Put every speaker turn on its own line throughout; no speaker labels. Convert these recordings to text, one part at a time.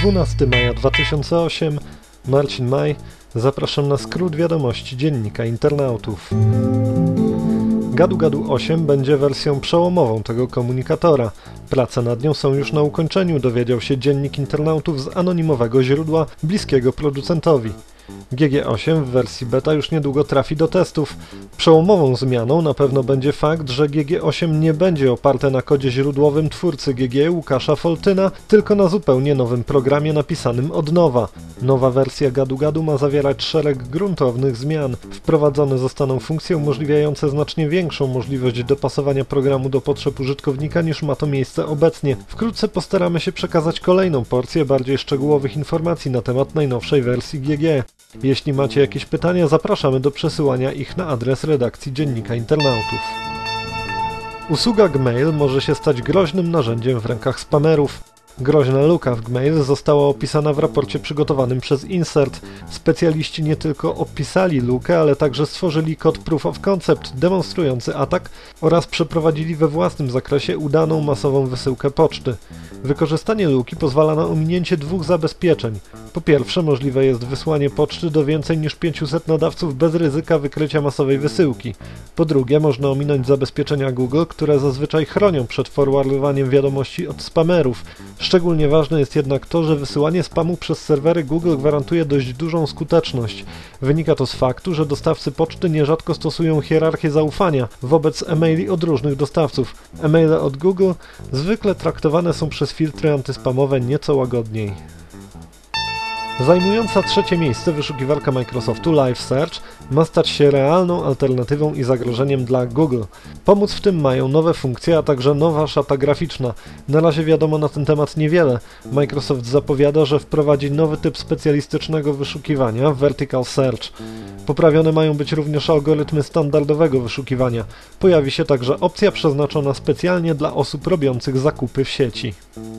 12 maja 2008, Marcin Maj, zapraszam na skrót wiadomości Dziennika Internautów. Gadu Gadu 8 będzie wersją przełomową tego komunikatora. Prace nad nią są już na ukończeniu, dowiedział się Dziennik Internautów z anonimowego źródła bliskiego producentowi. GG8 w wersji beta już niedługo trafi do testów. Przełomową zmianą na pewno będzie fakt, że GG8 nie będzie oparte na kodzie źródłowym twórcy GG Łukasza Foltyna, tylko na zupełnie nowym programie napisanym od nowa. Nowa wersja Gadu Gadu ma zawierać szereg gruntownych zmian. Wprowadzone zostaną funkcje umożliwiające znacznie większą możliwość dopasowania programu do potrzeb użytkownika niż ma to miejsce obecnie. Wkrótce postaramy się przekazać kolejną porcję bardziej szczegółowych informacji na temat najnowszej wersji GG. Jeśli macie jakieś pytania, zapraszamy do przesyłania ich na adres redakcji Dziennika Internautów. Usługa Gmail może się stać groźnym narzędziem w rękach spamerów. Groźna luka w Gmail została opisana w raporcie przygotowanym przez Insert. Specjaliści nie tylko opisali lukę, ale także stworzyli kod Proof of Concept demonstrujący atak oraz przeprowadzili we własnym zakresie udaną masową wysyłkę poczty. Wykorzystanie luki pozwala na ominięcie dwóch zabezpieczeń. Po pierwsze, możliwe jest wysłanie poczty do więcej niż 500 nadawców bez ryzyka wykrycia masowej wysyłki. Po drugie, można ominąć zabezpieczenia Google, które zazwyczaj chronią przed forwardowaniem wiadomości od spamerów. Szczególnie ważne jest jednak to, że wysyłanie spamu przez serwery Google gwarantuje dość dużą skuteczność. Wynika to z faktu, że dostawcy poczty nierzadko stosują hierarchię zaufania wobec e-maili od różnych dostawców. E-maile od Google zwykle traktowane są przez filtry antyspamowe nieco łagodniej. Zajmująca trzecie miejsce wyszukiwarka Microsoftu Live Search ma stać się realną alternatywą i zagrożeniem dla Google. Pomóc w tym mają nowe funkcje, a także nowa szata graficzna. Na razie wiadomo na ten temat niewiele. Microsoft zapowiada, że wprowadzi nowy typ specjalistycznego wyszukiwania, Vertical Search. Poprawione mają być również algorytmy standardowego wyszukiwania. Pojawi się także opcja przeznaczona specjalnie dla osób robiących zakupy w sieci.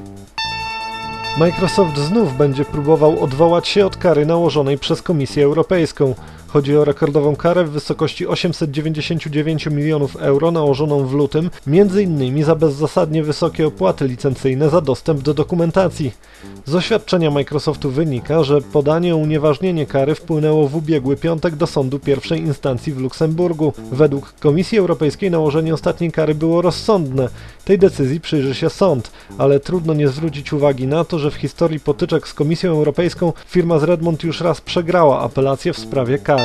Microsoft znów będzie próbował odwołać się od kary nałożonej przez Komisję Europejską. Chodzi o rekordową karę w wysokości 899 milionów euro nałożoną w lutym, m.in. za bezzasadnie wysokie opłaty licencyjne za dostęp do dokumentacji. Z oświadczenia Microsoftu wynika, że podanie o unieważnienie kary wpłynęło w ubiegły piątek do sądu pierwszej instancji w Luksemburgu. Według Komisji Europejskiej nałożenie ostatniej kary było rozsądne. Tej decyzji przyjrzy się sąd, ale trudno nie zwrócić uwagi na to, że w historii potyczek z Komisją Europejską firma z Redmond już raz przegrała apelację w sprawie kary.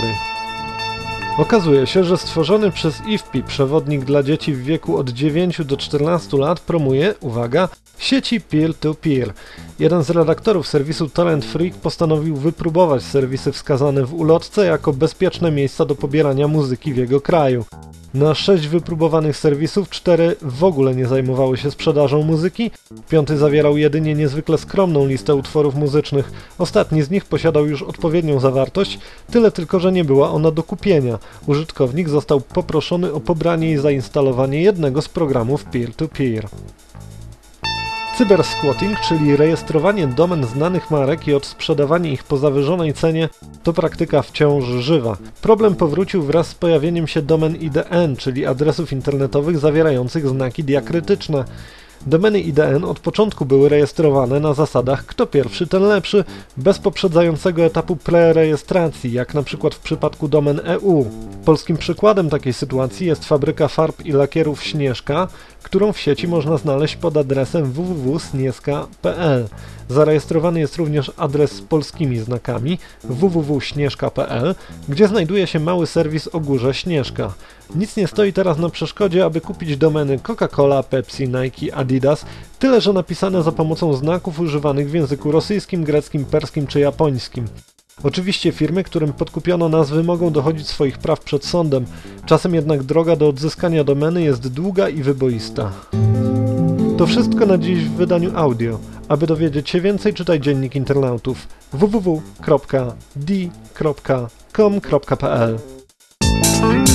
Okazuje się, że stworzony przez IFPI przewodnik dla dzieci w wieku od 9 do 14 lat promuje, uwaga, sieci peer-to-peer. Jeden z redaktorów serwisu Torrent Freak postanowił wypróbować serwisy wskazane w ulotce jako bezpieczne miejsca do pobierania muzyki w jego kraju. Na 6 wypróbowanych serwisów 4 w ogóle nie zajmowały się sprzedażą muzyki, 5 zawierał jedynie niezwykle skromną listę utworów muzycznych. Ostatni z nich posiadał już odpowiednią zawartość, tyle tylko, że nie była ona do kupienia. Użytkownik został poproszony o pobranie i zainstalowanie jednego z programów peer-to-peer. Cybersquatting, czyli rejestrowanie domen znanych marek i odsprzedawanie ich po zawyżonej cenie, to praktyka wciąż żywa. Problem powrócił wraz z pojawieniem się domen IDN, czyli adresów internetowych zawierających znaki diakrytyczne. Domeny IDN od początku były rejestrowane na zasadach kto pierwszy, ten lepszy, bez poprzedzającego etapu prerejestracji, jak na przykład w przypadku domen EU. Polskim przykładem takiej sytuacji jest fabryka farb i lakierów Śnieżka, którą w sieci można znaleźć pod adresem www.snieżka.pl. Zarejestrowany jest również adres z polskimi znakami www.śnieżka.pl, gdzie znajduje się mały serwis o górze Śnieżka. Nic nie stoi teraz na przeszkodzie, aby kupić domeny Coca-Cola, Pepsi, Nike, Adidas, tyle że napisane za pomocą znaków używanych w języku rosyjskim, greckim, perskim czy japońskim. Oczywiście firmy, którym podkupiono nazwy, mogą dochodzić swoich praw przed sądem, czasem jednak droga do odzyskania domeny jest długa i wyboista. To wszystko na dziś w wydaniu audio. Aby dowiedzieć się więcej, czytaj Dziennik Internautów www.d.com.pl